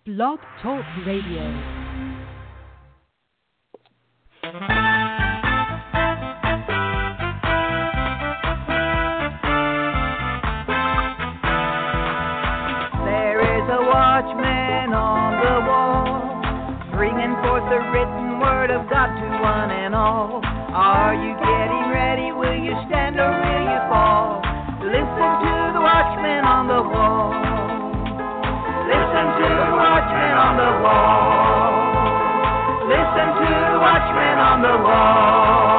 Blog Talk Radio. Watchman on the wall, bringing forth the written word of God to one and all. Are you getting ready? Will you stand or will you fall? Listen to the watchman on the wall. Listen to the watchman on the wall. Listen to the watchman on the wall.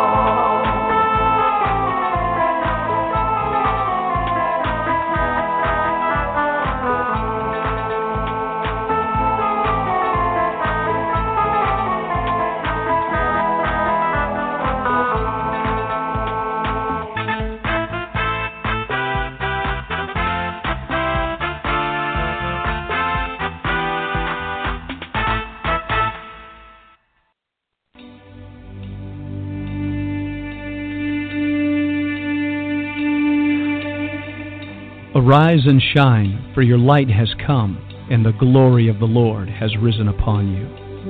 Arise and shine, for your light has come, and the glory of the Lord has risen upon you.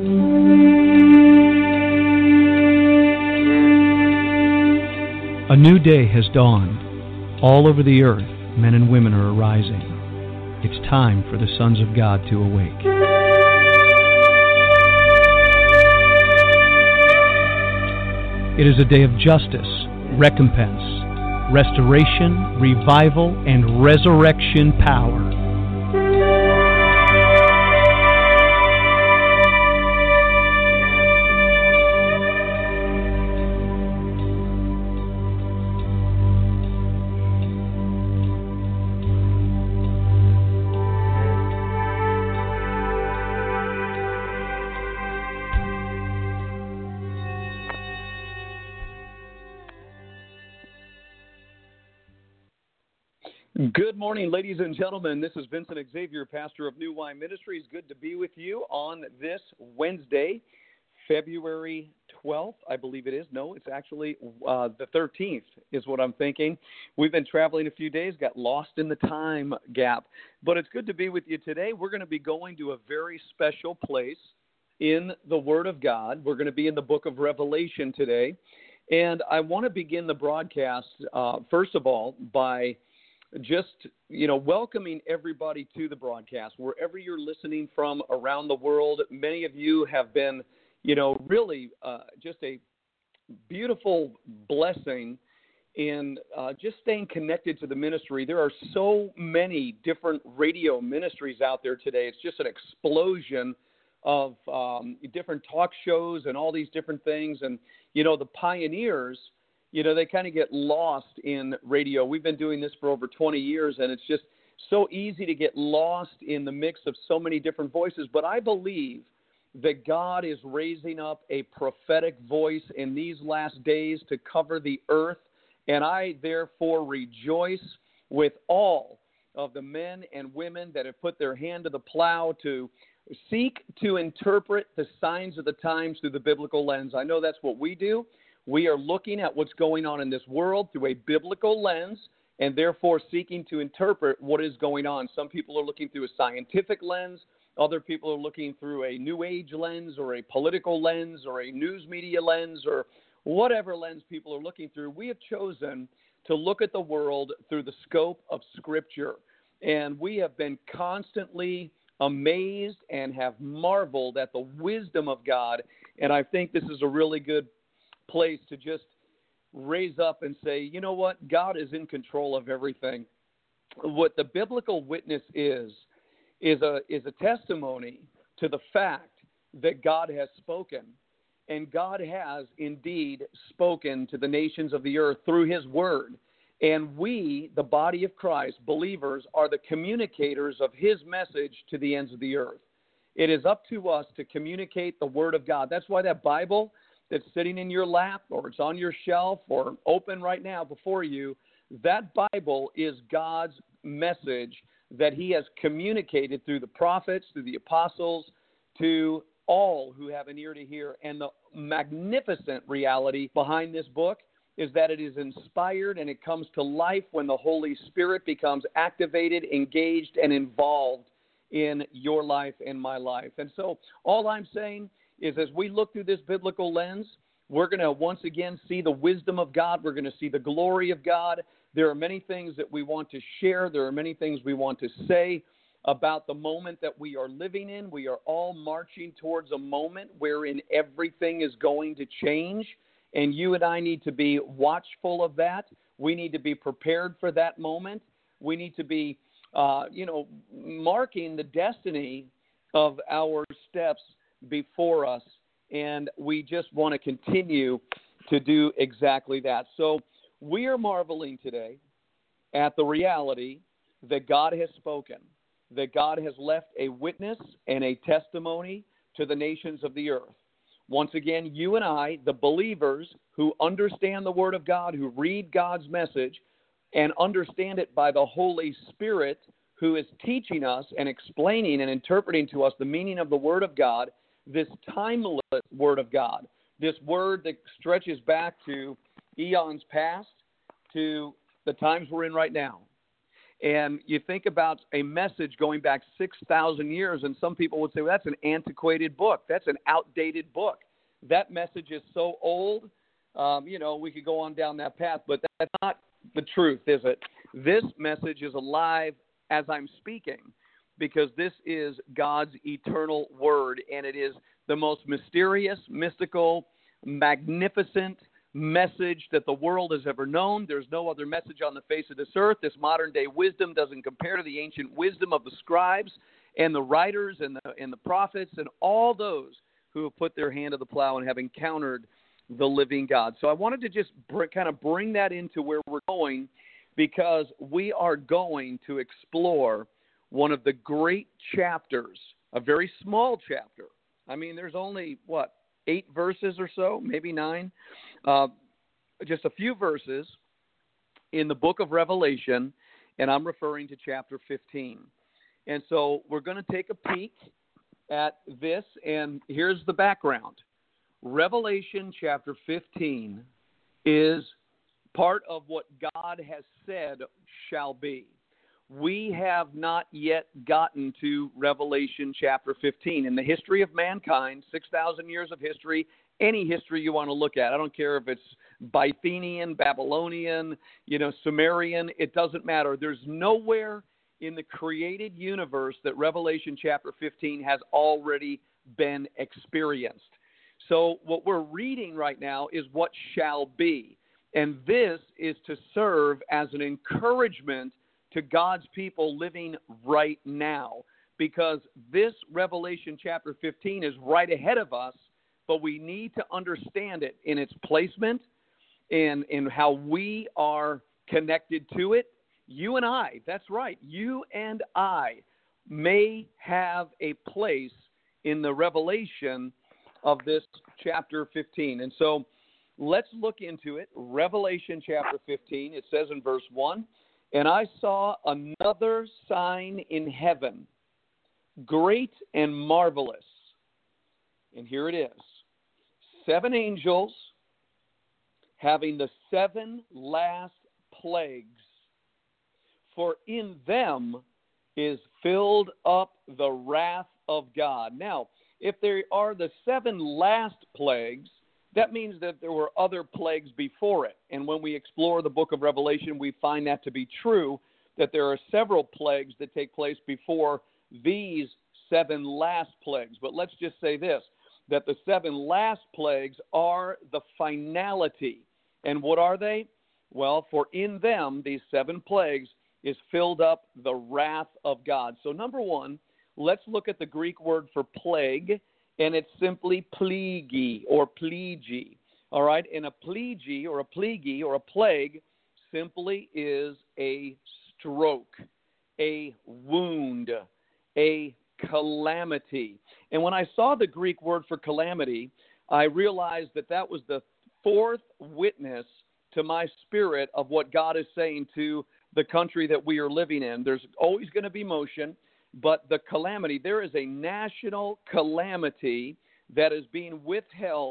A new day has dawned. All over the earth, men and women are arising. It's time for the sons of God to awake. It is a day of justice, recompense, restoration, revival, and resurrection power. Good morning, ladies and gentlemen. This is Vincent Xavier, pastor of New Wine Ministries. Good to be with you on this Wednesday, February 12th, I believe it is. No, it's actually the 13th is what I'm thinking. We've been traveling a few days, got lost in the time gap, but it's good to be with you today. We're going to be going to a very special place in the Word of God. We're going to be in the book of Revelation today, and I want to begin the broadcast, first of all, by just, welcoming everybody to the broadcast, wherever you're listening from around the world. Many of you have been, really just a beautiful blessing in just staying connected to the ministry. There are so many different radio ministries out there today. It's just an explosion of different talk shows and all these different things. And, the pioneers, they kind of get lost in radio. We've been doing this for over 20 years, and it's just so easy to get lost in the mix of so many different voices. But I believe that God is raising up a prophetic voice in these last days to cover the earth, and I therefore rejoice with all of the men and women that have put their hand to the plow to seek to interpret the signs of the times through the biblical lens. I know that's what we do. We are looking at what's going on in this world through a biblical lens and therefore seeking to interpret what is going on. Some people are looking through a scientific lens. Other people are looking through a New Age lens or a political lens or a news media lens or whatever lens people are looking through. We have chosen to look at the world through the scope of Scripture. And we have been constantly amazed and have marveled at the wisdom of God. And I think this is a really good place to just raise up and say, you know what, God is in control of everything. What the biblical witness is a testimony to the fact that God has spoken, and God has indeed spoken to the nations of the earth through His Word. And we, the body of Christ, believers, are the communicators of His message to the ends of the earth. It is up to us to communicate the Word of God. That's why that Bible that's sitting in your lap or it's on your shelf or open right now before you, that Bible is God's message that He has communicated through the prophets, through the apostles, to all who have an ear to hear. And the magnificent reality behind this book is that it is inspired and it comes to life when the Holy Spirit becomes activated, engaged, and involved in your life and my life. And so all I'm saying is as we look through this biblical lens, we're going to once again see the wisdom of God. We're going to see the glory of God. There are many things that we want to share. There are many things we want to say about the moment that we are living in. We are all marching towards a moment wherein everything is going to change, and you and I need to be watchful of that. We need to be prepared for that moment. We need to be, marking the destiny of our steps before us, and we just want to continue to do exactly that. So we are marveling today at the reality that God has spoken, that God has left a witness and a testimony to the nations of the earth. Once again, you and I, the believers who understand the Word of God, who read God's message and understand it by the Holy Spirit, who is teaching us and explaining and interpreting to us the meaning of the Word of God, this timeless Word of God, this Word that stretches back to eons past, to the times we're in right now. And you think about a message going back 6,000 years, and some people would say, well, that's an antiquated book. That's an outdated book. That message is so old, we could go on down that path, but that's not the truth, is it? This message is alive as I'm speaking, because this is God's eternal word, and it is the most mysterious, mystical, magnificent message that the world has ever known. There's no other message on the face of this earth. This modern-day wisdom doesn't compare to the ancient wisdom of the scribes and the writers and the prophets and all those who have put their hand to the plow and have encountered the living God. So I wanted to just kind of bring that into where we're going, because we are going to explore one of the great chapters, a very small chapter. I mean, there's only, 8 verses or so, maybe 9, just a few verses in the book of Revelation, and I'm referring to chapter 15. And so we're going to take a peek at this, and here's the background. Revelation chapter 15 is part of what God has said shall be. We have not yet gotten to Revelation chapter 15. In the history of mankind, 6,000 years of history, any history you want to look at, I don't care if it's Byzantine, Babylonian, Sumerian, it doesn't matter. There's nowhere in the created universe that Revelation chapter 15 has already been experienced. So what we're reading right now is what shall be. And this is to serve as an encouragement to God's people living right now, because this Revelation chapter 15 is right ahead of us, but we need to understand it in its placement and in how we are connected to it. You and I, that's right, you and I may have a place in the revelation of this chapter 15. And so let's look into it. Revelation chapter 15, it says in verse 1, "And I saw another sign in heaven, great and marvelous." And here it is. 7 angels having the 7 last plagues, for in them is filled up the wrath of God. Now, if there are the 7 last plagues, that means that there were other plagues before it. And when we explore the book of Revelation, we find that to be true, that there are several plagues that take place before these 7 last plagues. But let's just say this, that the 7 last plagues are the finality. And what are they? Well, for in them, these 7 plagues, is filled up the wrath of God. So number 1, let's look at the Greek word for plague, and it's simply plegi or plegi. All right, and a plegi or a plegi or a plague simply is a stroke, a wound, a calamity. And when I saw the Greek word for calamity, I realized that that was the 4th witness to my spirit of what God is saying to the country that we are living in. There's always going to be motion, but the calamity, there is a national calamity that is being withheld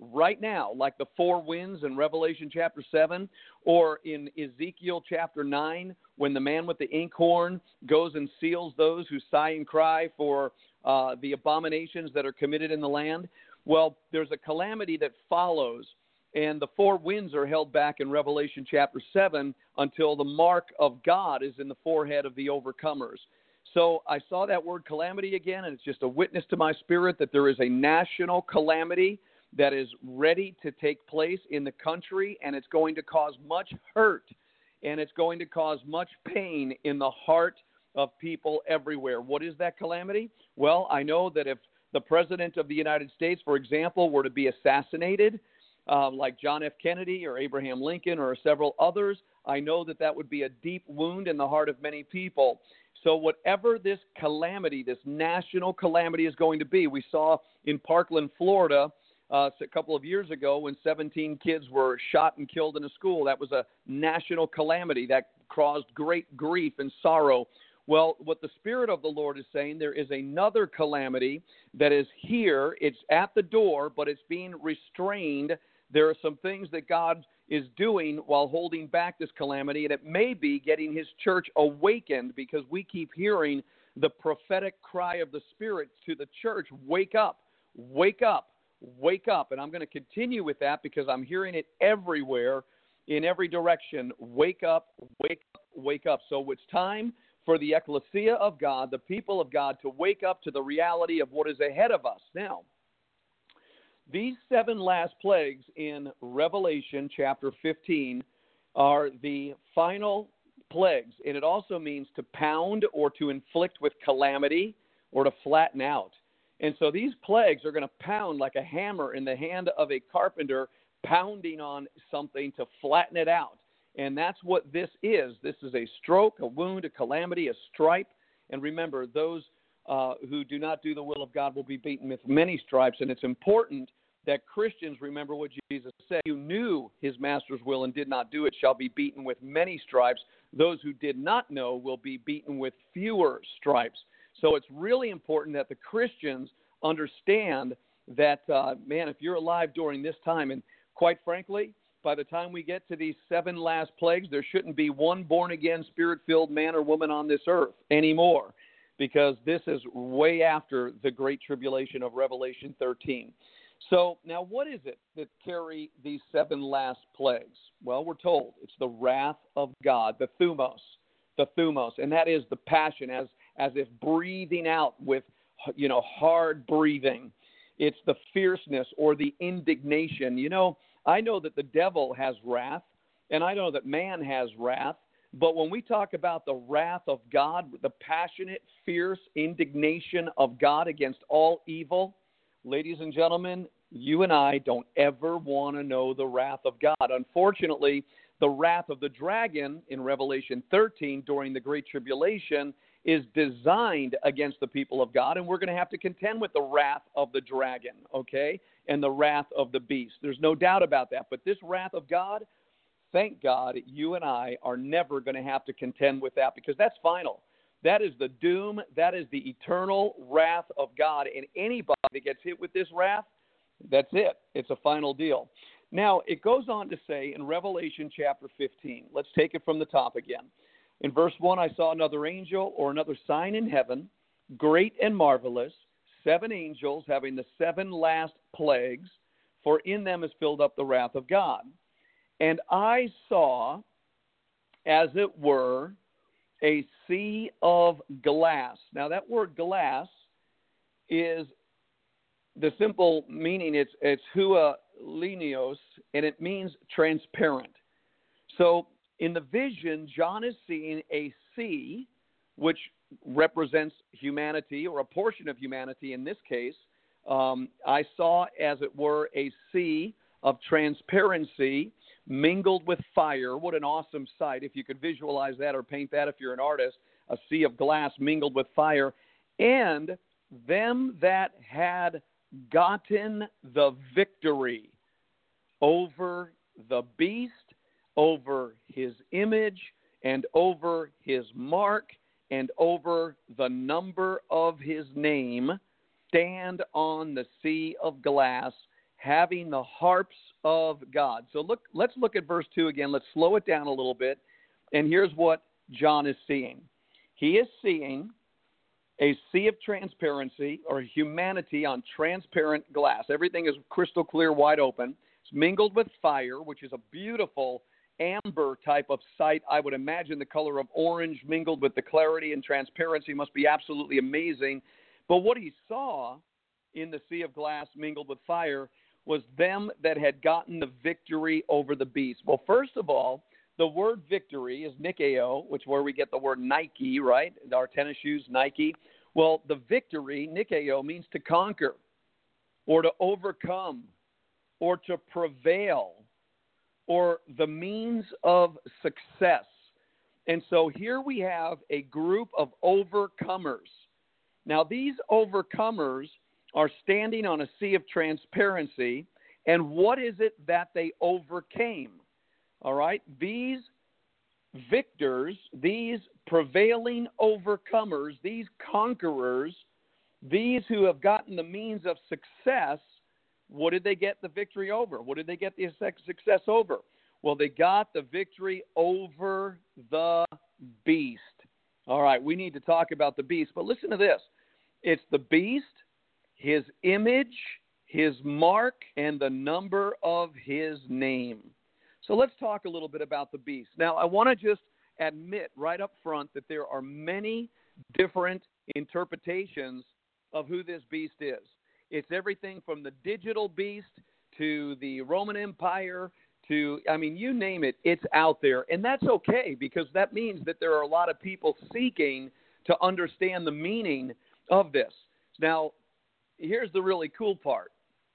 right now, like the four winds in Revelation chapter 7, or in Ezekiel chapter 9, when the man with the inkhorn goes and seals those who sigh and cry for the abominations that are committed in the land. Well, there's a calamity that follows, and the four winds are held back in Revelation chapter 7 until the mark of God is in the forehead of the overcomers. So I saw that word calamity again, and it's just a witness to my spirit that there is a national calamity that is ready to take place in the country, and it's going to cause much hurt, and it's going to cause much pain in the heart of people everywhere. What is that calamity? Well, I know that if the President of the United States, for example, were to be assassinated, like John F. Kennedy or Abraham Lincoln or several others, I know that that would be a deep wound in the heart of many people. So whatever this calamity, this national calamity is going to be, we saw in Parkland, Florida, a couple of years ago when 17 kids were shot and killed in a school. That was a national calamity that caused great grief and sorrow. Well, what the Spirit of the Lord is saying, there is another calamity that is here. It's at the door, but it's being restrained. There are some things that God is doing while holding back this calamity, and it may be getting his church awakened, because we keep hearing the prophetic cry of the Spirit to the church, wake up, wake up, wake up. And I'm going to continue with that because I'm hearing it everywhere, in every direction. Wake up, wake up, wake up. So it's time for the ecclesia of God, the people of God, to wake up to the reality of what is ahead of us. Now, these 7 last plagues in Revelation chapter 15 are the final plagues, and it also means to pound or to inflict with calamity or to flatten out. And so these plagues are going to pound like a hammer in the hand of a carpenter, pounding on something to flatten it out. And that's what this is. This is a stroke, a wound, a calamity, a stripe. And remember, those who do not do the will of God will be beaten with many stripes. And it's important that Christians remember what Jesus said. You knew his master's will and did not do it shall be beaten with many stripes. Those who did not know will be beaten with fewer stripes. So it's really important that the Christians understand that, man, if you're alive during this time, and quite frankly, by the time we get to these 7 last plagues, there shouldn't be one born-again, spirit-filled man or woman on this earth anymore, because this is way after the Great Tribulation of Revelation 13. So now what is it that carry these 7 last plagues? Well, we're told it's the wrath of God, the thumos, and that is the passion, as if breathing out with, hard breathing. It's the fierceness or the indignation. I know that the devil has wrath, and I know that man has wrath, but when we talk about the wrath of God, the passionate, fierce indignation of God against all evil, ladies and gentlemen, you and I don't ever want to know the wrath of God. Unfortunately, the wrath of the dragon in Revelation 13 during the Great Tribulation is designed against the people of God, and we're going to have to contend with the wrath of the dragon, okay, and the wrath of the beast. There's no doubt about that. But this wrath of God, thank God, you and I are never going to have to contend with that, because that's final. That is the doom. That is the eternal wrath of God. And anybody that gets hit with this wrath, that's it. It's a final deal. Now, it goes on to say in Revelation chapter 15, let's take it from the top again. In verse 1, I saw another angel or another sign in heaven, great and marvelous, 7 angels having the 7 last plagues, for in them is filled up the wrath of God. And I saw, as it were, a sea of glass. Now, that word glass is the simple meaning, it's hua linios, and it means transparent. So in the vision, John is seeing a sea, which represents humanity, or a portion of humanity in this case. I saw, as it were, a sea of transparency mingled with fire. What an awesome sight. If you could visualize that or paint that if you're an artist, a sea of glass mingled with fire. And them that had gotten the victory over the beast, over his image, and over his mark, and over the number of his name, stand on the sea of glass, having the harps of God. So let's look at verse 2 again. Let's slow it down a little bit. And here's what John is seeing. He is seeing a sea of transparency, or humanity on transparent glass. Everything is crystal clear, wide open. It's mingled with fire, which is a beautiful amber type of sight. I would imagine the color of orange mingled with the clarity and transparency must be absolutely amazing. But what he saw in the sea of glass mingled with fire was them that had gotten the victory over the beast. Well, first of all, the word victory is Nikeo, which is where we get the word Nike, right? Our tennis shoes, Nike. Well, the victory, Nikeo, means to conquer or to overcome or to prevail or the means of success. And so here we have a group of overcomers. Now, these overcomers are standing on a sea of transparency, and what is it that they overcame? All right, these victors, these prevailing overcomers, these conquerors, these who have gotten the means of success, what did they get the victory over? What did they get the success over? Well, they got the victory over the beast. All right, we need to talk about the beast, but listen to this. It's the beast, his image, his mark, and the number of his name. So let's talk a little bit about the beast. Now, I want to just admit right up front that there are many different interpretations of who this beast is. It's everything from the digital beast to the Roman Empire to, I mean, you name it, it's out there. And that's okay, because that means that there are a lot of people seeking to understand the meaning of this. Now, here's the really cool part.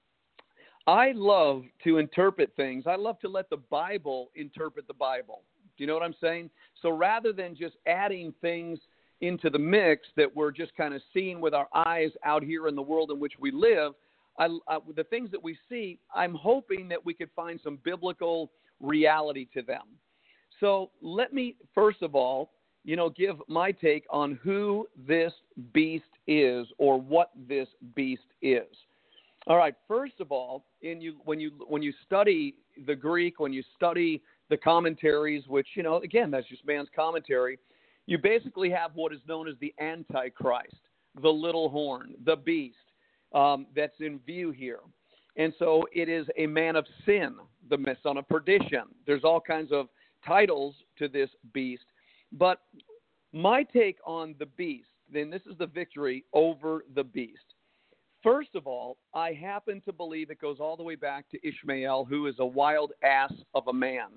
I love to interpret things. I love to let the Bible interpret the Bible. Do you know what I'm saying? So rather than just adding things into the mix that we're just kind of seeing with our eyes out here in the world in which we live, the things that we see, I'm hoping that we could find some biblical reality to them. So let me, first of all, give my take on who this beast is or what this beast is. All right, first of all, when you study the Greek, when you study the commentaries, which, again, that's just man's commentary, you basically have what is known as the Antichrist, the little horn, the beast that's in view here. And so it is a man of sin, the son of perdition. There's all kinds of titles to this beast. But my take on the beast, then this is the victory over the beast. First of all, I happen to believe it goes all the way back to Ishmael, who is a wild ass of a man.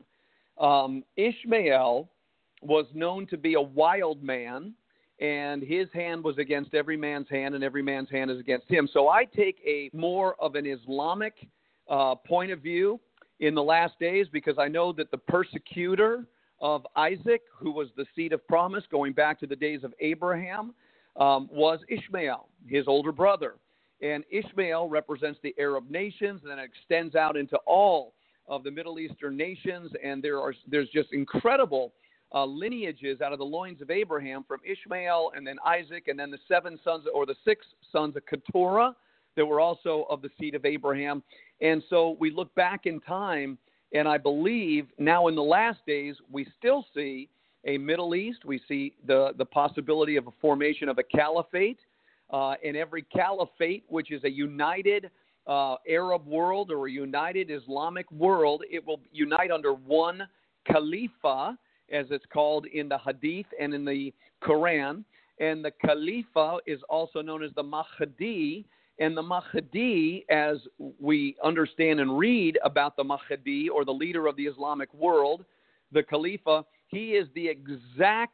Ishmael was known to be a wild man, and his hand was against every man's hand, and every man's hand is against him. So I take a more of an Islamic point of view in the last days, because I know that the persecutor of Isaac, who was the seed of promise going back to the days of Abraham, was Ishmael, his older brother. And Ishmael represents the Arab nations, and then it extends out into all of the Middle Eastern nations, and there's just incredible lineages out of the loins of Abraham from Ishmael and then Isaac, and then the 7 sons or the 6 sons of Keturah that were also of the seed of Abraham. And so we look back in time, and I believe now in the last days we still see a Middle East. We see the possibility of a formation of a caliphate. In every caliphate, which is a united Arab world or a united Islamic world, it will unite under one Khalifa, as it's called in the Hadith and in the Quran. And the Khalifa is also known as the Mahdi. And the Mahdi, as we understand and read about the Mahdi, or the leader of the Islamic world, the Khalifa, he is the exact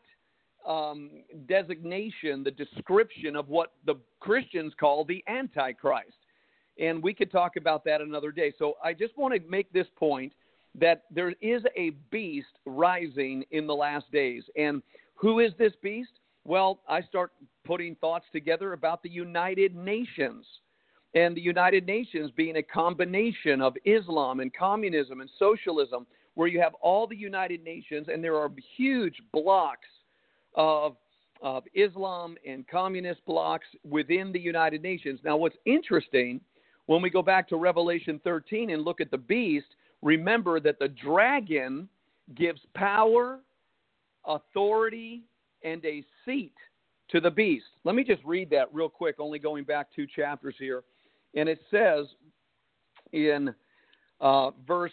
designation, the description of what the Christians call the Antichrist. And we could talk about that another day. So I just want to make this point that there is a beast rising in the last days. And who is this beast? Well, I start putting thoughts together about the United Nations. And the United Nations being a combination of Islam and communism and socialism, where you have all the United Nations, and there are huge blocks of Islam and communist blocks within the United Nations. Now, what's interesting, When we go back to Revelation 13 and look at the beast, remember that the dragon gives power, authority, and a seat to the beast. Let me just read that real quick, only going back 2 chapters here. And it says in verse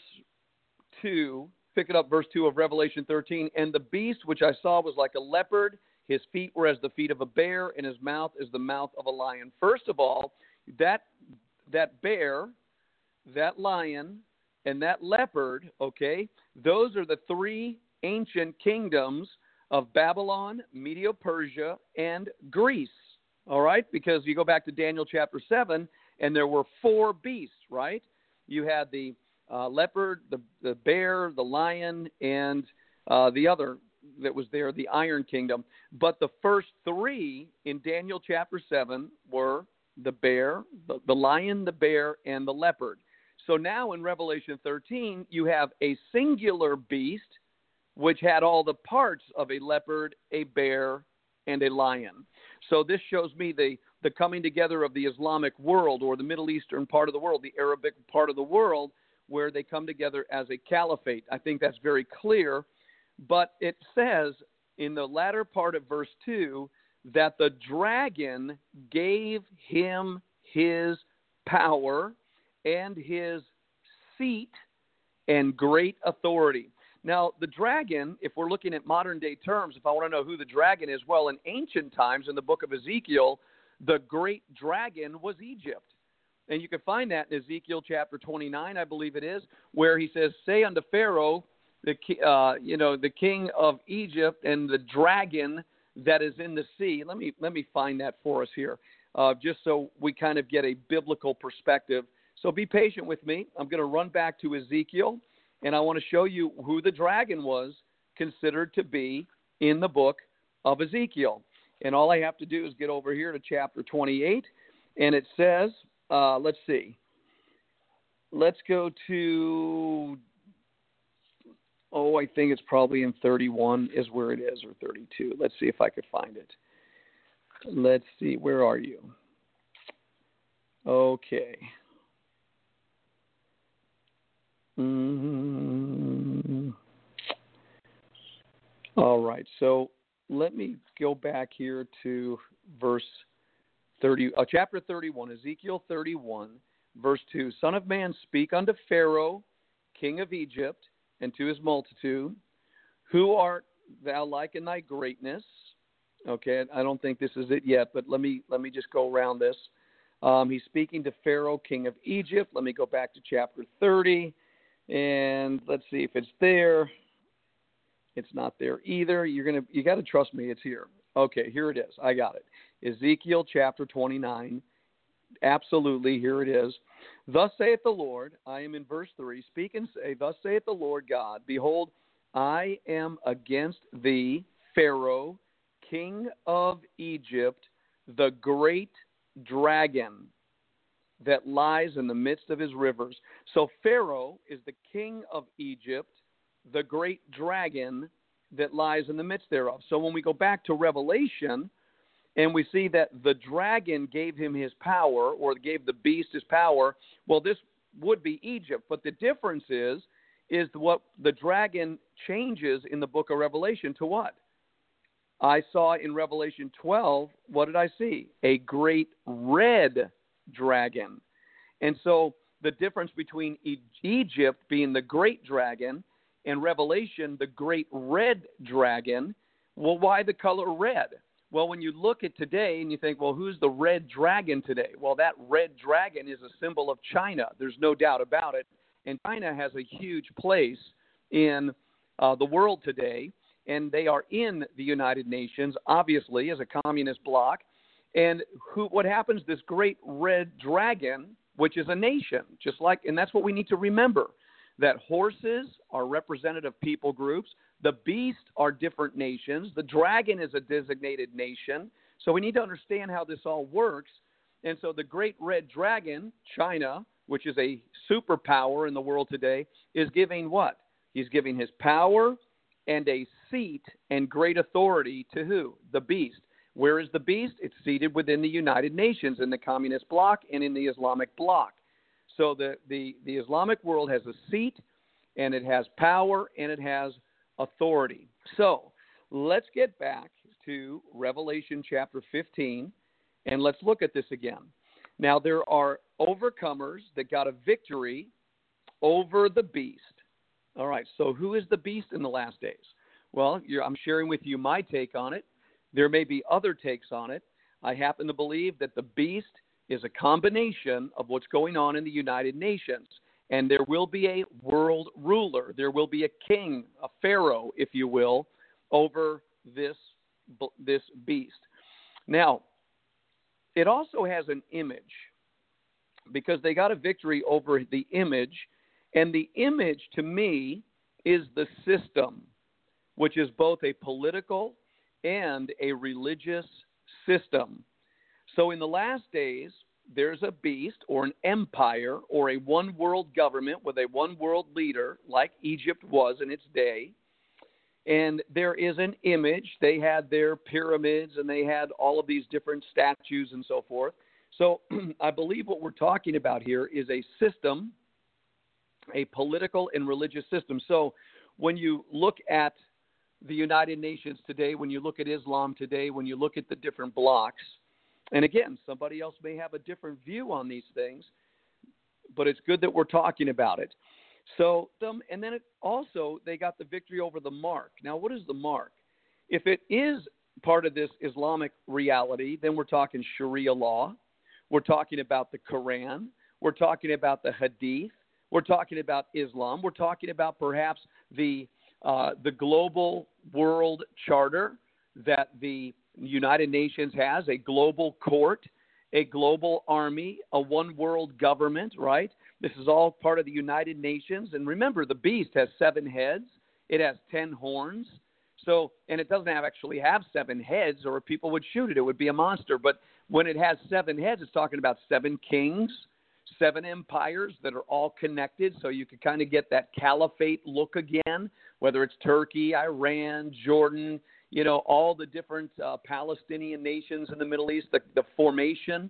2, pick it up, verse 2 of Revelation 13, and the beast which I saw was like a leopard, his feet were as the feet of a bear, and his mouth is the mouth of a lion. First of all, that bear, that lion, and that leopard, okay, those are the 3 ancient kingdoms of Babylon, Medo-Persia, and Greece, all right? Because you go back to Daniel chapter 7, and there were 4 beasts, right? You had the leopard, the bear, the lion, and the other that was there, the Iron Kingdom. But the first 3 in Daniel chapter 7 were the bear, the lion, the bear, and the leopard. So now in Revelation 13, you have a singular beast which had all the parts of a leopard, a bear, and a lion. So this shows me the coming together of the Islamic world, or the Middle Eastern part of the world, the Arabic part of the world, where they come together as a caliphate. I think that's very clear. But it says in the latter part of verse 2 that the dragon gave him his power and his seat and great authority. Now, the dragon, if we're looking at modern day terms, if I want to know who the dragon is, well, in ancient times, in the book of Ezekiel, the great dragon was Egypt. And you can find that in Ezekiel chapter 29, I believe it is, where he says, say unto Pharaoh, the king of Egypt, and the dragon that is in the sea. Let me find that for us here, just so we kind of get a biblical perspective. So be patient with me. I'm going to run back to Ezekiel, and I want to show you who the dragon was considered to be in the book of Ezekiel. And all I have to do is get over here to chapter 28, and it says, let's see. Let's go to, I think it's probably in 31 is where it is, or 32. Let's see if I could find it. Let's see. Where are you? Okay. All right. So let me go back here to verse 30, chapter 31, Ezekiel 31, verse 2. Son of man, speak unto Pharaoh, king of Egypt, and to his multitude, who art thou like in thy greatness? Okay, I don't think this is it yet, but let me just go around this. He's speaking to Pharaoh, king of Egypt. Let me go back to chapter 30, and let's see if it's there. It's not there either. You got to trust me. It's here. Okay, here it is. I got it. Ezekiel chapter 29. Absolutely, here it is. Thus saith the Lord, I am in verse 3, speak and say, thus saith the Lord God, behold, I am against thee, Pharaoh, king of Egypt, the great dragon that lies in the midst of his rivers. So Pharaoh is the king of Egypt, the great dragon that lies in the midst thereof. So when we go back to Revelation, and we see that the dragon gave him his power, or gave the beast his power, well, this would be Egypt. But the difference is what the dragon changes in the book of Revelation to what? I saw in Revelation 12, what did I see? A great red dragon. And so the difference between Egypt being the great dragon and Revelation, the great red dragon, well, why the color red? Well, when you look at today and you think, well, who's the red dragon today? Well, that red dragon is a symbol of China. There's no doubt about it. And China has a huge place in the world today. And they are in the United Nations, obviously, as a communist bloc. And what happens, this great red dragon, which is a nation, and that's what we need to remember, that horses are representative people groups. The beast are different nations. The dragon is a designated nation. So we need to understand how this all works. And so the great red dragon, China, which is a superpower in the world today, is giving what? He's giving his power and a seat and great authority to who? The beast. Where is the beast? It's seated within the United Nations, in the communist bloc and in the Islamic bloc. So the Islamic world has a seat, and it has power, and it has authority. So let's get back to Revelation chapter 15, and let's look at this again. Now, there are overcomers that got a victory over the beast. All right, so who is the beast in the last days? Well, I'm sharing with you my take on it. There may be other takes on it. I happen to believe that the beast is a combination of what's going on in the United Nations. And there will be a world ruler. There will be a king, a pharaoh, if you will, over this beast. Now, it also has an image because they got a victory over the image. And the image, to me, is the system, which is both a political and a religious system. So in the last days, there's a beast or an empire or a one-world government with a one-world leader like Egypt was in its day. And there is an image. They had their pyramids and they had all of these different statues and so forth. So I believe what we're talking about here is a system, a political and religious system. So when you look at the United Nations today, when you look at Islam today, when you look at the different blocks, and again, somebody else may have a different view on these things, but it's good that we're talking about it. So, and then they got the victory over the mark. Now, what is the mark? If it is part of this Islamic reality, then we're talking Sharia law. We're talking about the Quran. We're talking about the Hadith. We're talking about Islam. We're talking about perhaps the global world charter that the United Nations has, a global court, a global army, a one world government, right? This is all part of the United Nations. And remember, the beast has 7 heads. It has 10 horns. So, and it doesn't actually have 7 heads, or people would shoot it. It would be a monster. But when it has 7 heads, it's talking about 7 kings, 7 empires that are all connected. So you could kind of get that caliphate look again, whether it's Turkey, Iran, Jordan, all the different Palestinian nations in the Middle East. The formation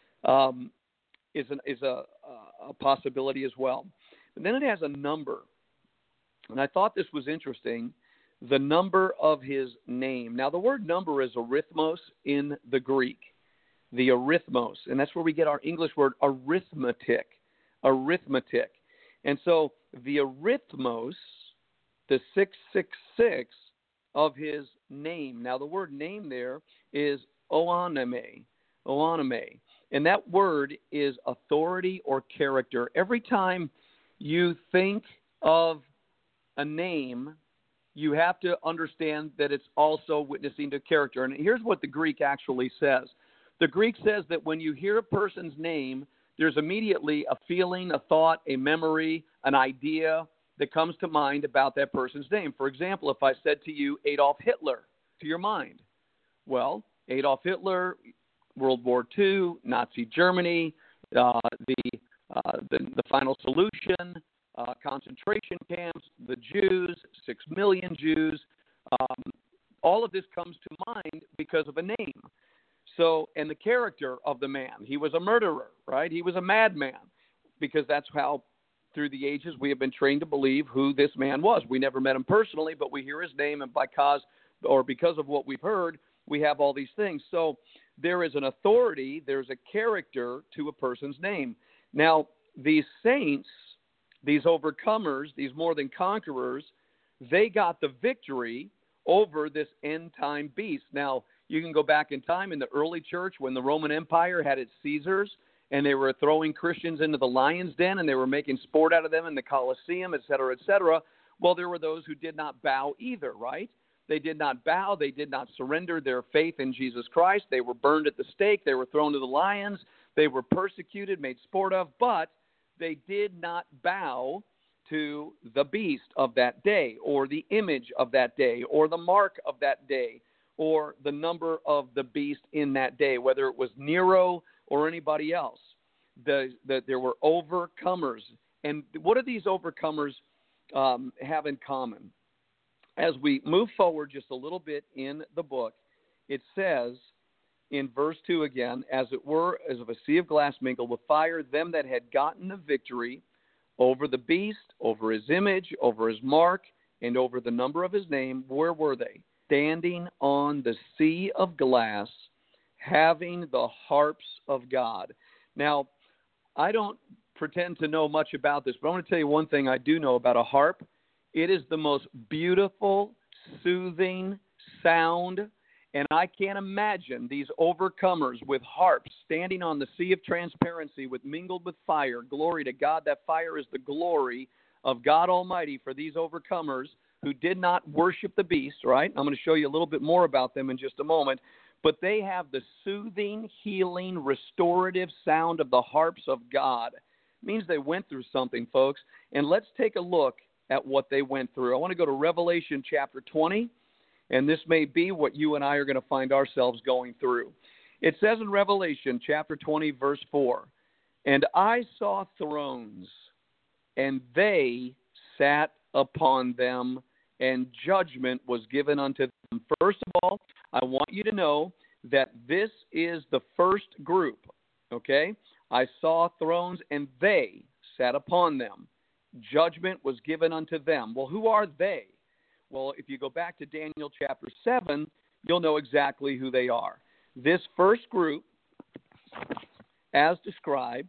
is a possibility as well. And then it has a number. And I thought this was interesting, the number of his name. Now, the word number is arithmos in the Greek, the arithmos. And that's where we get our English word arithmetic. And so the arithmos, the 666 of his name. Now, the word name there is oaname. And that word is authority or character. Every time you think of a name, you have to understand that it's also witnessing to character. And here's what the Greek actually says. The Greek says that when you hear a person's name, there's immediately a feeling, a thought, a memory, an idea that comes to mind about that person's name. For example, if I said to you Adolf Hitler to your mind, well, Adolf Hitler, World War II, Nazi Germany, the final solution, concentration camps, the Jews, 6 million Jews, all of this comes to mind because of a name. So, and the character of the man, he was a murderer, right? He was a madman, because that's how through the ages we have been trained to believe who this man was. We never met him personally, but we hear his name, and because of what we've heard, we have all these things. So there is an authority, there's a character to a person's name. Now, these saints, these overcomers, these more than conquerors, they got the victory over this end-time beast. Now, you can go back in time in the early church when the Roman Empire had its Caesars, and they were throwing Christians into the lion's den, and they were making sport out of them in the Colosseum, et cetera, et cetera. Well, there were those who did not bow either, right? They did not bow. They did not surrender their faith in Jesus Christ. They were burned at the stake. They were thrown to the lions. They were persecuted, made sport of, but they did not bow to the beast of that day, or the image of that day, or the mark of that day, or the number of the beast in that day, whether it was Nero or anybody else. There were overcomers. And what do these overcomers have in common? As we move forward just a little bit in the book, it says in verse 2 again, as it were, as of a sea of glass mingled with fire, them that had gotten the victory over the beast, over his image, over his mark, and over the number of his name. Where were they? Standing on the sea of glass, having the harps of God. Now, I don't pretend to know much about this, but I want to tell you one thing I do know about a harp. It is the most beautiful, soothing sound, and I can't imagine these overcomers with harps standing on the sea of transparency with mingled with fire. Glory to God. That fire is the glory of God Almighty for these overcomers who did not worship the beast, right? I'm going to show you a little bit more about them in just a moment. But they have the soothing, healing, restorative sound of the harps of God. It means they went through something, folks. And let's take a look at what they went through. I want to go to Revelation chapter 20, and this may be what you and I are going to find ourselves going through. It says in Revelation chapter 20, verse 4, "And I saw thrones, and they sat upon them, and judgment was given unto them." First of all, I want you to know that this is the first group, okay? I saw thrones, and they sat upon them. Judgment was given unto them. Well, who are they? Well, if you go back to Daniel chapter 7, you'll know exactly who they are. This first group, as described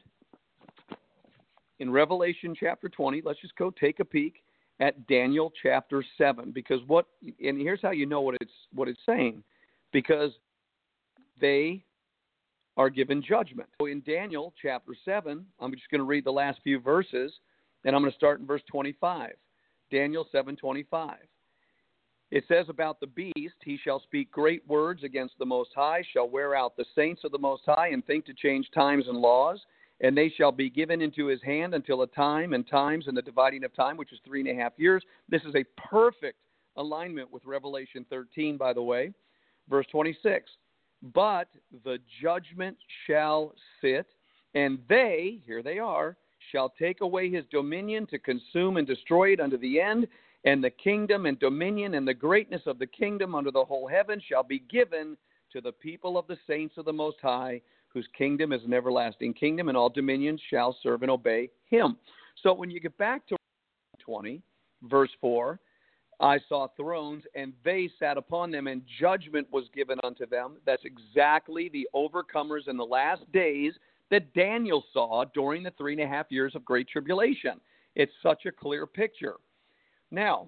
in Revelation chapter 20, let's just go take a peek at Daniel chapter 7, because and here's how you know what it's saying, because they are given judgment. So in Daniel chapter 7, I'm just going to read the last few verses, and I'm going to start in verse 25. Daniel 7:25. It says about the beast, "He shall speak great words against the Most High, shall wear out the saints of the Most High, and think to change times and laws. And they shall be given into his hand until a time and times and the dividing of time," which is 3.5 years. This is a perfect alignment with Revelation 13, by the way. Verse 26, "But the judgment shall sit, and they," here they are, "shall take away his dominion to consume and destroy it unto the end. And the kingdom and dominion and the greatness of the kingdom under the whole heaven shall be given to the people of the saints of the Most High, whose kingdom is an everlasting kingdom, and all dominions shall serve and obey him." So when you get back to 20, verse 4, "I saw thrones, and they sat upon them, and judgment was given unto them." That's exactly the overcomers in the last days that Daniel saw during the 3.5 years of great tribulation. It's such a clear picture. Now,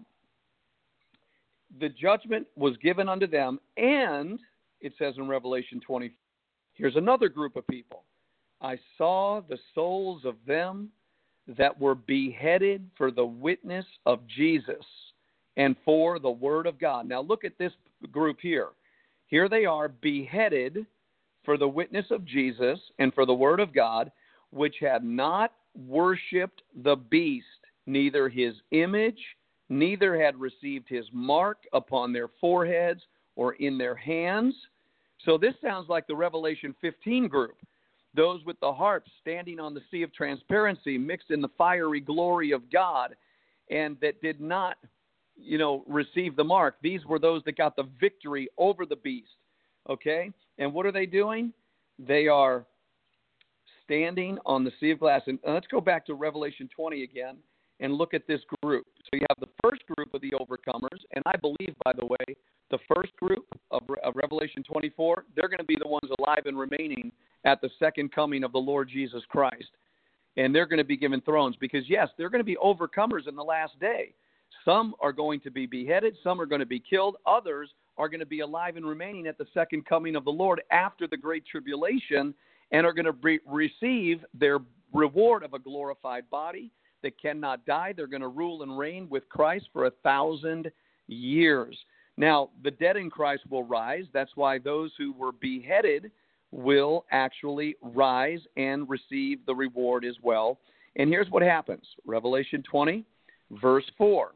the judgment was given unto them, and it says in Revelation 20, here's another group of people. "I saw the souls of them that were beheaded for the witness of Jesus and for the word of God." Now look at this group here. Here they are, beheaded for the witness of Jesus and for the word of God, which had not worshipped the beast, neither his image, neither had received his mark upon their foreheads or in their hands. So this sounds like the Revelation 15 group, those with the harps standing on the sea of transparency, mixed in the fiery glory of God, and that did not, receive the mark. These were those that got the victory over the beast, okay? And what are they doing? They are standing on the sea of glass. And let's go back to Revelation 20 again and look at this group. So you have the first group of the overcomers, and I believe, by the way, the first group of Revelation 24, they're going to be the ones alive and remaining at the second coming of the Lord Jesus Christ. And they're going to be given thrones because, yes, they're going to be overcomers in the last day. Some are going to be beheaded. Some are going to be killed. Others are going to be alive and remaining at the second coming of the Lord after the great tribulation and are going to receive their reward of a glorified body that cannot die. They're going to rule and reign with Christ for 1,000 years. Now, the dead in Christ will rise. That's why those who were beheaded will actually rise and receive the reward as well. And here's what happens. Revelation 20, verse 4.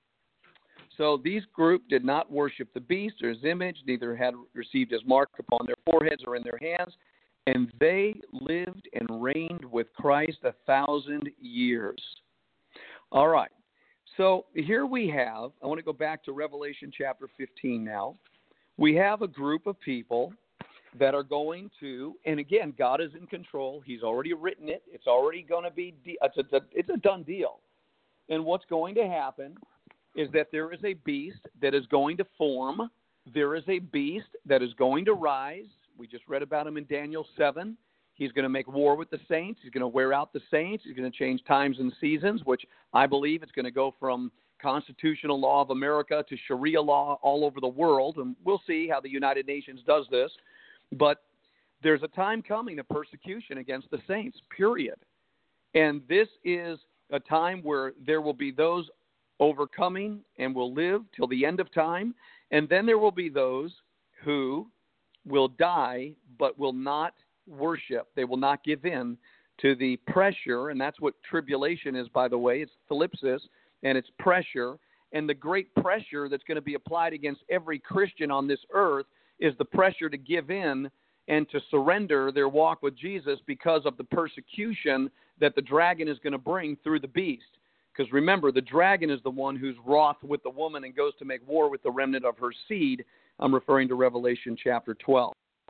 "So these group did not worship the beast or his image, neither had received his mark upon their foreheads or in their hands, and they lived and reigned with Christ 1,000 years." All right. So here we have, I want to go back to Revelation chapter 15 now. We have a group of people, that are going to, and again, God is in control. He's already written it. It's already going to be, it's a done deal. And what's going to happen is that there is a beast that is going to form. There is a beast that is going to rise. We just read about him in Daniel 7. He's going to make war with the saints. He's going to wear out the saints. He's going to change times and seasons, which I believe it's going to go from constitutional law of America to Sharia law all over the world. And we'll see how the United Nations does this. But there's a time coming of persecution against the saints, period. And this is a time where there will be those overcoming and will live till the end of time. And then there will be those who will die but will not worship. They will not give in to the pressure, and that's what tribulation is, by the way. It's thlipsis, and it's pressure. And the great pressure that's going to be applied against every Christian on this earth is the pressure to give in and to surrender their walk with Jesus because of the persecution that the dragon is going to bring through the beast. Because remember, the dragon is the one who's wroth with the woman and goes to make war with the remnant of her seed. I'm referring to Revelation chapter 12.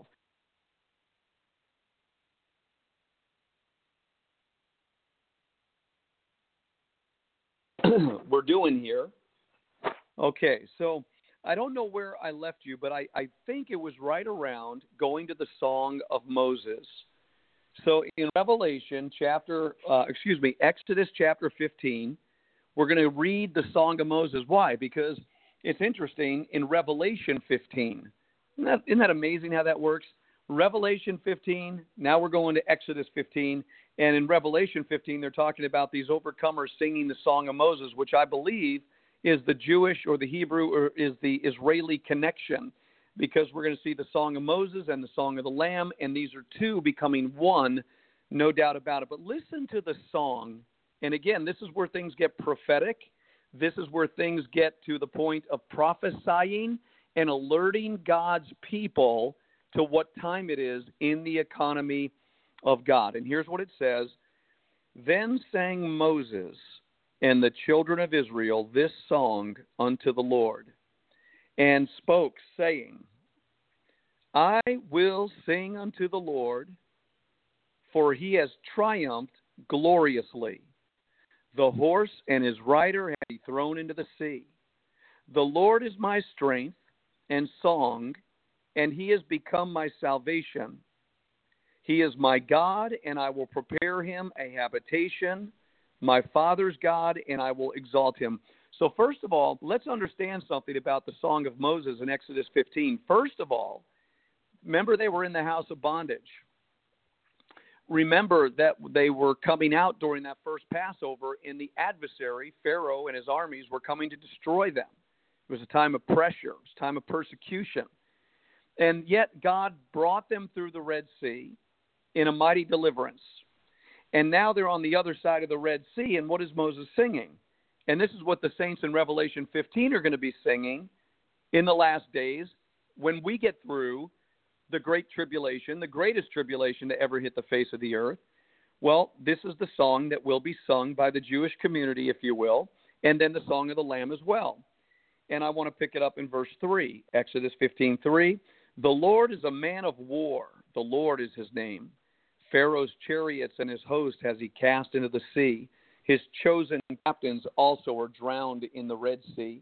We're doing here. Okay, so I don't know where I left you, but I think it was right around going to the Song of Moses. So in Exodus chapter 15, we're going to read the Song of Moses. Why? Because it's interesting in Revelation 15. Isn't that amazing how that works? Revelation 15, now we're going to Exodus 15. And in Revelation 15, they're talking about these overcomers singing the Song of Moses, which I believe is the Jewish or the Hebrew or is the Israeli connection, because we're going to see the Song of Moses and the Song of the Lamb, and these are two becoming one, no doubt about it. But listen to the song. And again, this is where things get prophetic. This is where things get to the point of prophesying and alerting God's people to what time it is in the economy of God. And here's what it says. Then sang Moses and the children of Israel this song unto the Lord, and spoke, saying, I will sing unto the Lord, for he has triumphed gloriously. The horse and his rider hath he thrown into the sea. The Lord is my strength and song, and he has become my salvation. He is my God, and I will prepare him a habitation, my father's God, and I will exalt him. So first of all, let's understand something about the Song of Moses in Exodus 15. First of all, remember they were in the house of bondage. Remember that they were coming out during that first Passover, and the adversary, Pharaoh and his armies, were coming to destroy them. It was a time of pressure. It was a time of persecution. And yet God brought them through the Red Sea in a mighty deliverance. And now they're on the other side of the Red Sea, and what is Moses singing? And this is what the saints in Revelation 15 are going to be singing in the last days when we get through the great tribulation, the greatest tribulation to ever hit the face of the earth. Well, this is the song that will be sung by the Jewish community, if you will, and then the Song of the Lamb as well. And I want to pick it up in verse 3, Exodus 15:3. The Lord is a man of war. The Lord is his name. Pharaoh's chariots and his host has he cast into the sea. His chosen captains also are drowned in the Red Sea.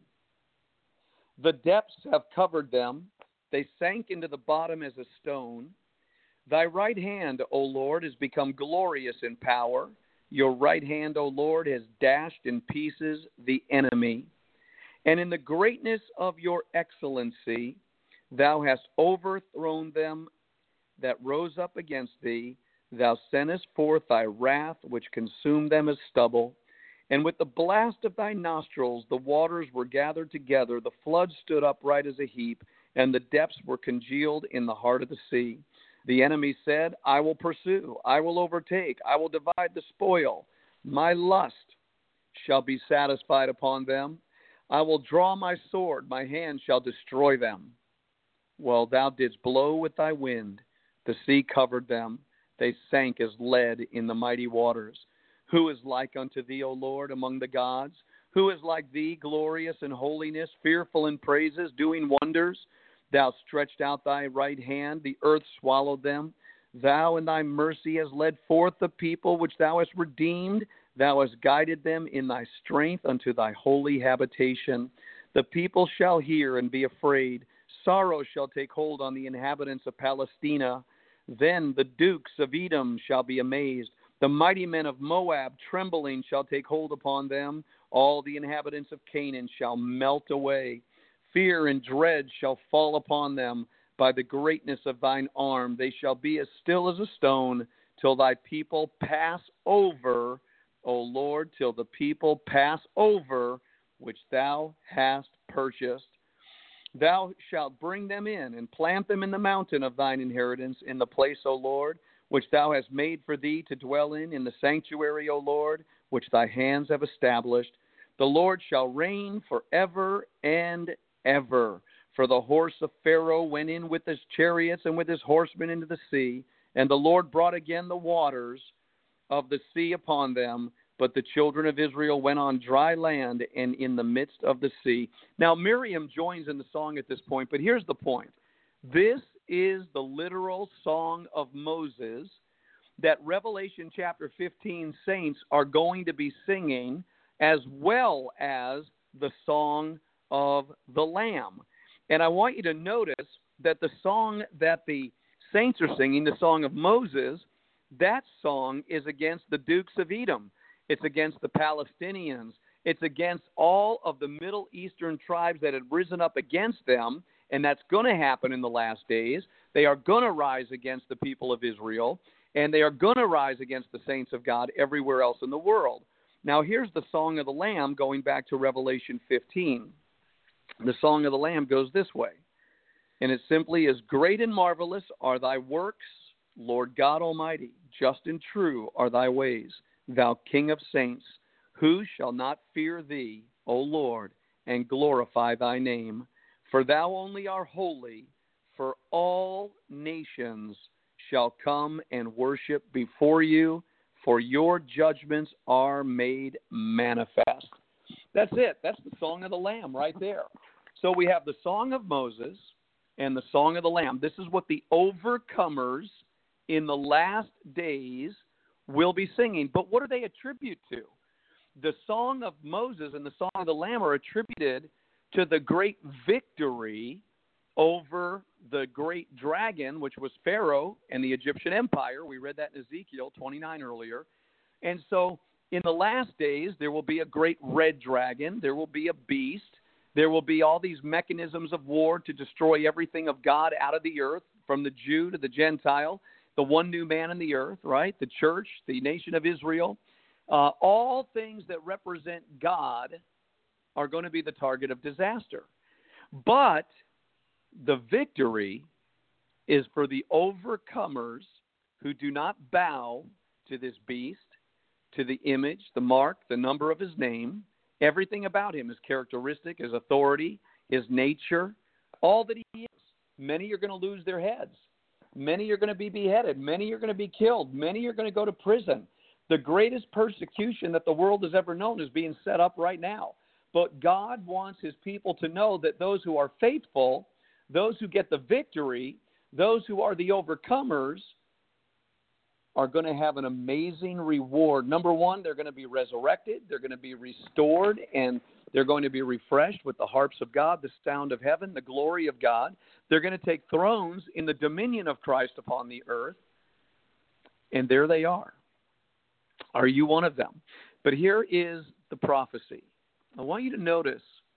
The depths have covered them. They sank into the bottom as a stone. Thy right hand, O Lord, has become glorious in power. Your right hand, O Lord, has dashed in pieces the enemy. And in the greatness of your excellency, thou hast overthrown them that rose up against thee. Thou sentest forth thy wrath, which consumed them as stubble. And with the blast of thy nostrils, the waters were gathered together. The flood stood upright as a heap, and the depths were congealed in the heart of the sea. The enemy said, I will pursue, I will overtake, I will divide the spoil. My lust shall be satisfied upon them. I will draw my sword, my hand shall destroy them. Well, thou didst blow with thy wind, the sea covered them. They sank as lead in the mighty waters. Who is like unto thee, O Lord, among the gods? Who is like thee, glorious in holiness, fearful in praises, doing wonders? Thou stretched out thy right hand, the earth swallowed them. Thou in thy mercy hast led forth the people which thou hast redeemed. Thou hast guided them in thy strength unto thy holy habitation. The people shall hear and be afraid. Sorrow shall take hold on the inhabitants of Palestina. Then the dukes of Edom shall be amazed. The mighty men of Moab, trembling, shall take hold upon them. All the inhabitants of Canaan shall melt away. Fear and dread shall fall upon them by the greatness of thine arm. They shall be as still as a stone till thy people pass over, O Lord, till the people pass over, which thou hast purchased. Thou shalt bring them in and plant them in the mountain of thine inheritance, in the place, O Lord, which thou hast made for thee to dwell in the sanctuary, O Lord, which thy hands have established. The Lord shall reign forever and ever. For the horse of Pharaoh went in with his chariots and with his horsemen into the sea, and the Lord brought again the waters of the sea upon them. But the children of Israel went on dry land and in the midst of the sea. Now, Miriam joins in the song at this point, but here's the point. This is the literal song of Moses that Revelation chapter 15 saints are going to be singing, as well as the song of the Lamb. And I want you to notice that the song that the saints are singing, the song of Moses, that song is against the dukes of Edom. It's against the Palestinians. It's against all of the Middle Eastern tribes that had risen up against them, and that's going to happen in the last days. They are going to rise against the people of Israel, and they are going to rise against the saints of God everywhere else in the world. Now, here's the Song of the Lamb going back to Revelation 15. The Song of the Lamb goes this way, and it simply is, Great and marvelous are thy works, Lord God Almighty. Just and true are thy ways, thou King of saints. Who shall not fear thee, O Lord, and glorify thy name? For thou only art holy, for all nations shall come and worship before you, for your judgments are made manifest. That's it. That's the Song of the Lamb right there. So we have the Song of Moses and the Song of the Lamb. This is what the overcomers in the last days will be singing. But what do they attribute to? The Song of Moses and the Song of the Lamb are attributed to the great victory over the great dragon, which was Pharaoh and the Egyptian Empire. We read that in Ezekiel 29 earlier. And so in the last days, there will be a great red dragon. There will be a beast. There will be all these mechanisms of war to destroy everything of God out of the earth, from the Jew to the Gentile, the one new man in the earth, right? The church, the nation of Israel. All things that represent God are going to be the target of disaster. But the victory is for the overcomers who do not bow to this beast, to the image, the mark, the number of his name. Everything about him, his characteristic, his authority, his nature, all that he is. Many are going to lose their heads. Many are going to be beheaded. Many are going to be killed. Many are going to go to prison. The greatest persecution that the world has ever known is being set up right now. But God wants his people to know that those who are faithful, those who get the victory, those who are the overcomers, are going to have an amazing reward. Number one, they're going to be resurrected, they're going to be restored, and they're going to be refreshed with the harps of God, the sound of heaven, the glory of God. They're going to take thrones in the dominion of Christ upon the earth, and there they are. Are you one of them? But here is the prophecy. I want you to notice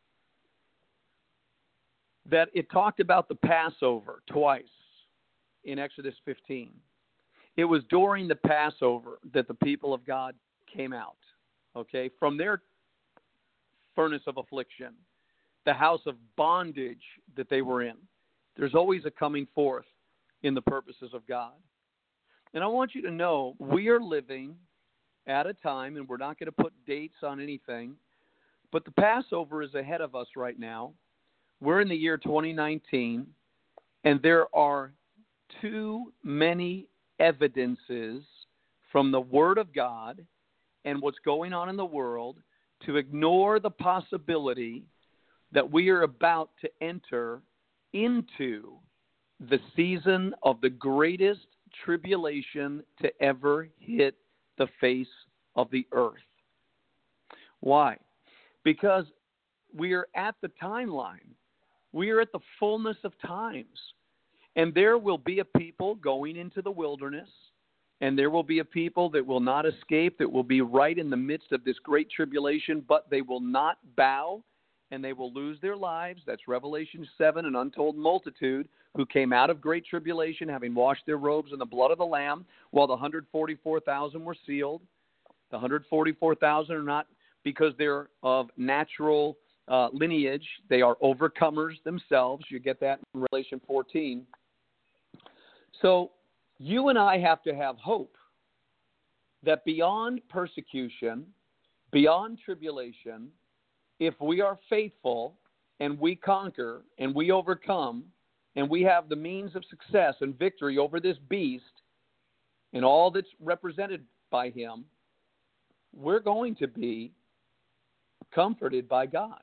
that it talked about the Passover twice in Exodus 15. It was during the Passover that the people of God came out, okay, from their furnace of affliction, the house of bondage that they were in. There's always a coming forth in the purposes of God. And I want you to know we are living at a time, and we're not going to put dates on anything, but the Passover is ahead of us right now. We're in the year 2019, and there are too many evidences from the Word of God and what's going on in the world to ignore the possibility that we are about to enter into the season of the greatest tribulation to ever hit the face of the earth. Why? Because we are at the timeline. We are at the fullness of times. And there will be a people going into the wilderness, and there will be a people that will not escape, that will be right in the midst of this great tribulation, but they will not bow, and they will lose their lives. That's Revelation 7, an untold multitude who came out of great tribulation, having washed their robes in the blood of the Lamb, while the 144,000 were sealed. The 144,000 are not because they're of natural lineage. They are overcomers themselves. You get that in Revelation 14. So you and I have to have hope that beyond persecution, beyond tribulation, if we are faithful and we conquer and we overcome and we have the means of success and victory over this beast and all that's represented by him, we're going to be comforted by God.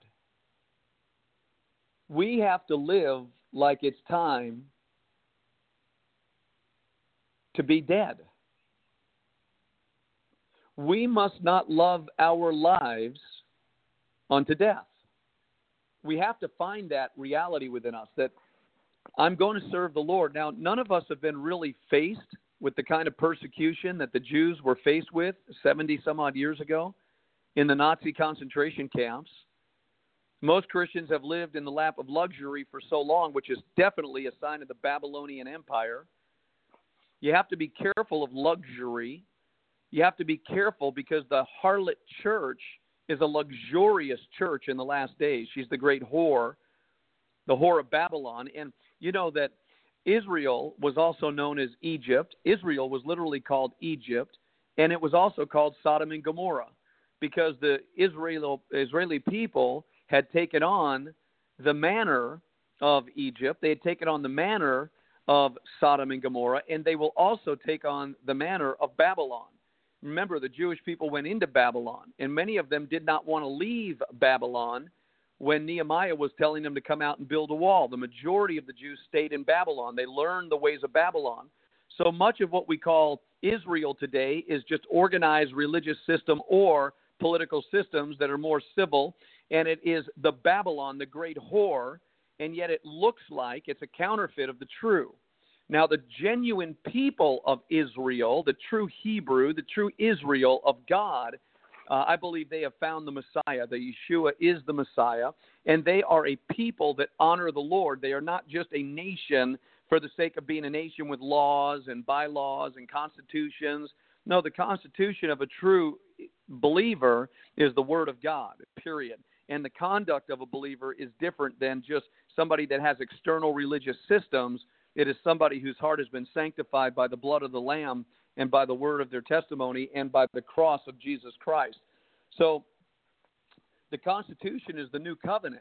We have to live like it's time to be dead. We must not love our lives unto death. We have to find that reality within us, that I'm going to serve the Lord. Now, none of us have been really faced with the kind of persecution that the Jews were faced with 70 some odd years ago in the Nazi concentration camps. Most Christians have lived in the lap of luxury for so long, which is definitely a sign of the Babylonian Empire. You have to be careful of luxury. You have to be careful because the harlot church is a luxurious church in the last days. She's the great whore, the whore of Babylon. And you know that Israel was also known as Egypt. Israel was literally called Egypt, and it was also called Sodom and Gomorrah because the Israeli people had taken on the manner of Egypt. They had taken on the manner of Sodom and Gomorrah, and they will also take on the manner of Babylon. Remember, the Jewish people went into Babylon, and many of them did not want to leave Babylon when Nehemiah was telling them to come out and build a wall. The majority of the Jews stayed in Babylon. They learned the ways of Babylon. So much of what we call Israel today is just organized religious system or political systems that are more civil, and it is the Babylon, the great whore, and yet it looks like it's a counterfeit of the true. Now, the genuine people of Israel, the true Hebrew, the true Israel of God, I believe they have found the Messiah. The Yeshua is the Messiah, and they are a people that honor the Lord. They are not just a nation for the sake of being a nation with laws and bylaws and constitutions. No, the constitution of a true believer is the Word of God, period. And the conduct of a believer is different than just somebody that has external religious systems. It is somebody whose heart has been sanctified by the blood of the Lamb and by the word of their testimony and by the cross of Jesus Christ. So the Constitution is the new covenant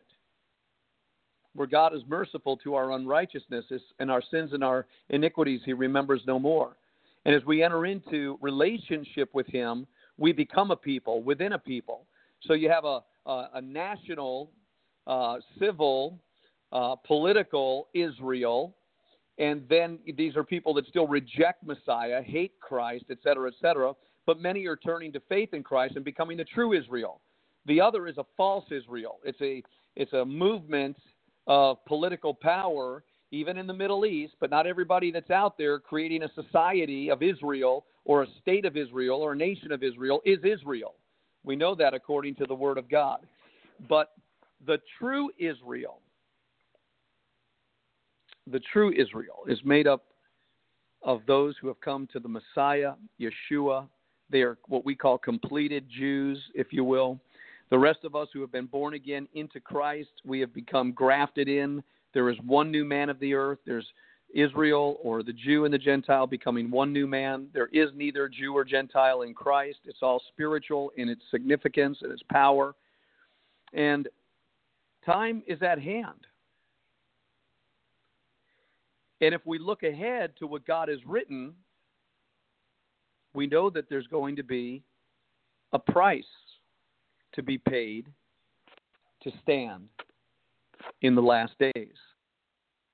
where God is merciful to our unrighteousness and our sins and our iniquities he remembers no more. And as we enter into relationship with him, we become a people within a people. So you have a national, civil, political Israel, and then these are people that still reject Messiah, hate Christ, et cetera, but many are turning to faith in Christ and becoming the true Israel. The other is a false Israel. It's a movement of political power, even in the Middle East, but not everybody that's out there creating a society of Israel or a state of Israel or a nation of Israel is Israel. We know that according to the Word of God. But the true Israel is made up of those who have come to the Messiah, Yeshua. They are what we call completed Jews, if you will. The rest of us who have been born again into Christ, we have become grafted in. There is one new man of the earth. There's Israel or the Jew and the Gentile becoming one new man. There is neither Jew or Gentile in Christ. It's all spiritual in its significance and its power. And time is at hand. And if we look ahead to what God has written, we know that there's going to be a price to be paid to stand in the last days.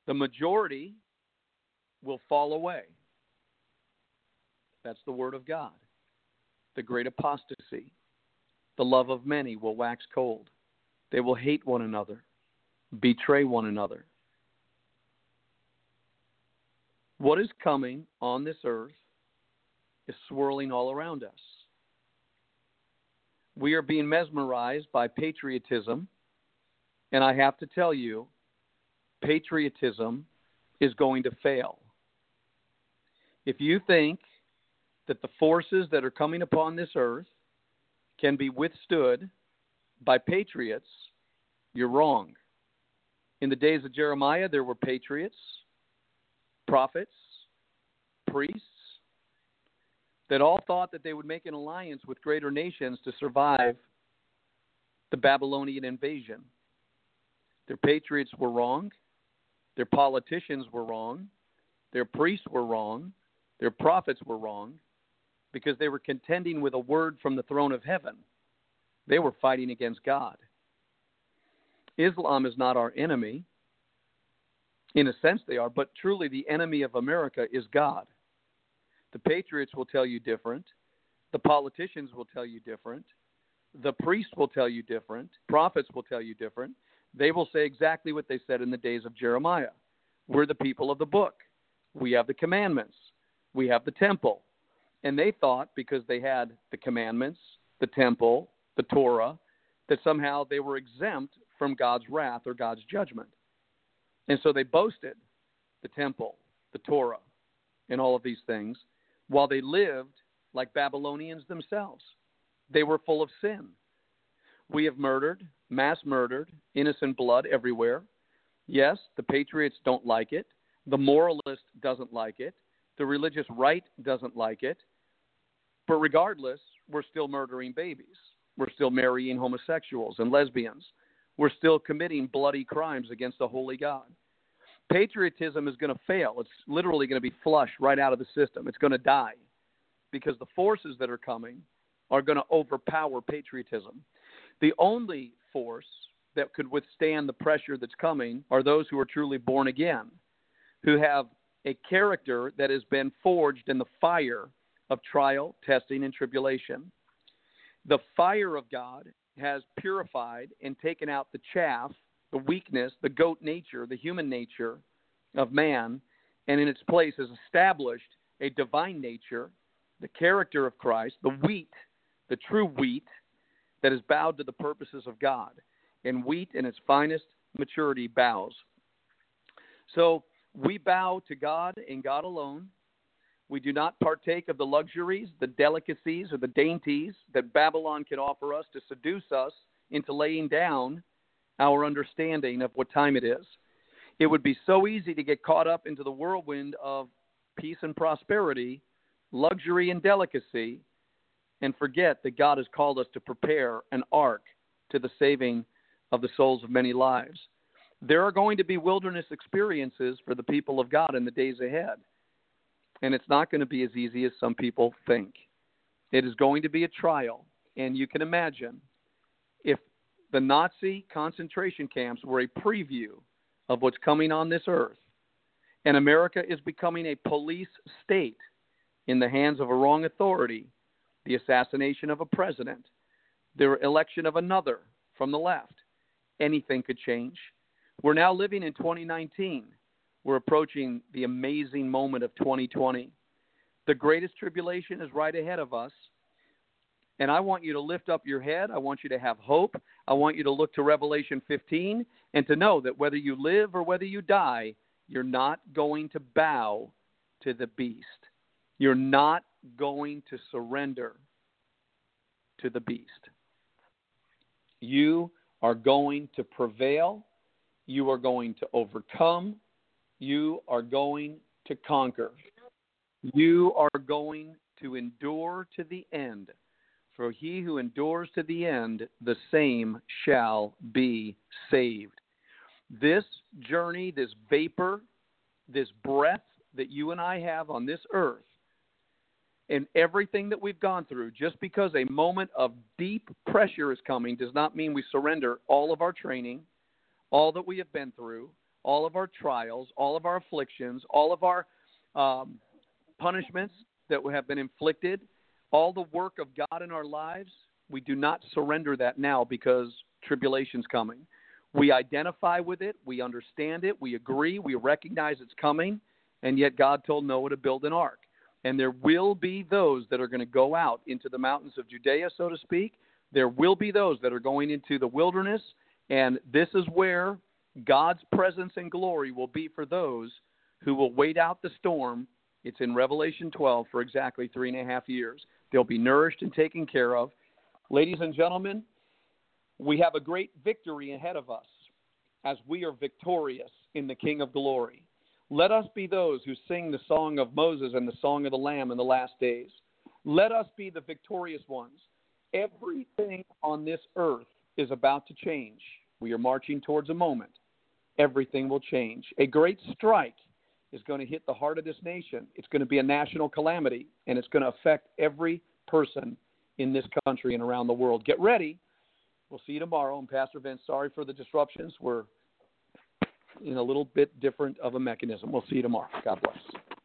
The majority will fall away. That's the word of God. The great apostasy. The love of many will wax cold. They will hate one another, betray one another. What is coming on this earth is swirling all around us. We are being mesmerized by patriotism, and I have to tell you, patriotism is going to fail. If you think that the forces that are coming upon this earth can be withstood by patriots, you're wrong. In the days of Jeremiah, there were patriots, prophets, priests, that all thought that they would make an alliance with greater nations to survive the Babylonian invasion. Their patriots were wrong. Their politicians were wrong. Their priests were wrong. Their prophets were wrong because they were contending with a word from the throne of heaven. They were fighting against God. Islam is not our enemy. In a sense they are, but truly the enemy of America is God. The patriots will tell you different. The politicians will tell you different. The priests will tell you different. Prophets will tell you different. They will say exactly what they said in the days of Jeremiah. We're the people of the book. We have the commandments. We have the temple. And they thought because they had the commandments, the temple, the Torah, that somehow they were exempt from God's wrath or God's judgment. And so they boasted the temple, the Torah, and all of these things while they lived like Babylonians themselves. They were full of sin. We have murdered, mass murdered, innocent blood everywhere. Yes, the patriots don't like it. The moralist doesn't like it. The religious right doesn't like it. But regardless, we're still murdering babies. We're still marrying homosexuals and lesbians. We're still committing bloody crimes against the holy God. Patriotism is going to fail. It's literally going to be flushed right out of the system. It's going to die because the forces that are coming are going to overpower patriotism. The only force that could withstand the pressure that's coming are those who are truly born again, who have a character that has been forged in the fire of trial, testing, and tribulation. The fire of God has purified and taken out the chaff, the weakness, the goat nature, the human nature of man, and in its place has established a divine nature, the character of Christ, the wheat, the true wheat that is bowed to the purposes of God. And wheat in its finest maturity bows. So we bow to God and God alone. We do not partake of the luxuries, the delicacies, or the dainties that Babylon can offer us to seduce us into laying down our understanding of what time it is. It would be so easy to get caught up into the whirlwind of peace and prosperity, luxury and delicacy, and forget that God has called us to prepare an ark to the saving of the souls of many lives. There are going to be wilderness experiences for the people of God in the days ahead. And it's not going to be as easy as some people think. It is going to be a trial. And you can imagine if the Nazi concentration camps were a preview of what's coming on this earth, and America is becoming a police state in the hands of a wrong authority, the assassination of a president, the election of another from the left, anything could change. We're now living in 2019. We're approaching the amazing moment of 2020. The greatest tribulation is right ahead of us. And I want you to lift up your head. I want you to have hope. I want you to look to Revelation 15 and to know that whether you live or whether you die, you're not going to bow to the beast. You're not going to surrender to the beast. You are going to prevail. You are going to overcome. You are going to conquer. You are going to endure to the end. For he who endures to the end, the same shall be saved. This journey, this vapor, this breath that you and I have on this earth, and everything that we've gone through, just because a moment of deep pressure is coming does not mean we surrender all of our training, all that we have been through, all of our trials, all of our afflictions, all of our punishments that have been inflicted, all the work of God in our lives, we do not surrender that now because tribulation's coming. We identify with it, we understand it, we agree, we recognize it's coming, and yet God told Noah to build an ark. And there will be those that are going to go out into the mountains of Judea, so to speak. There will be those that are going into the wilderness, and this is where God's presence and glory will be for those who will wait out the storm. It's in Revelation 12 for exactly 3.5 years. They'll be nourished and taken care of. Ladies and gentlemen, we have a great victory ahead of us as we are victorious in the King of Glory. Let us be those who sing the song of Moses and the song of the Lamb in the last days. Let us be the victorious ones. Everything on this earth is about to change. We are marching towards a moment. Everything will change. A great strike is going to hit the heart of this nation. It's going to be a national calamity, and it's going to affect every person in this country and around the world. Get ready. We'll see you tomorrow. I'm Pastor Vince. Sorry for the disruptions. We're in a little bit different of a mechanism. We'll see you tomorrow. God bless.